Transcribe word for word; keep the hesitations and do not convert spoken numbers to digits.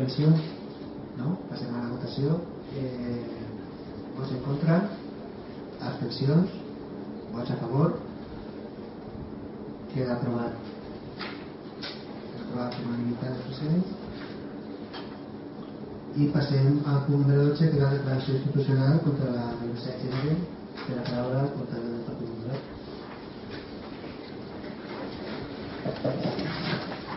Abstencions? No? Passem a la votació. Eh, vots en contra? Abstencions? Vots a favor? Queda aprovat. Queda aprovat per unanimitat dels presents. I passem al punt número dotze, que és la declaració institucional contra la violència de gènere. Per la paraula al portaveu del Partit Popular.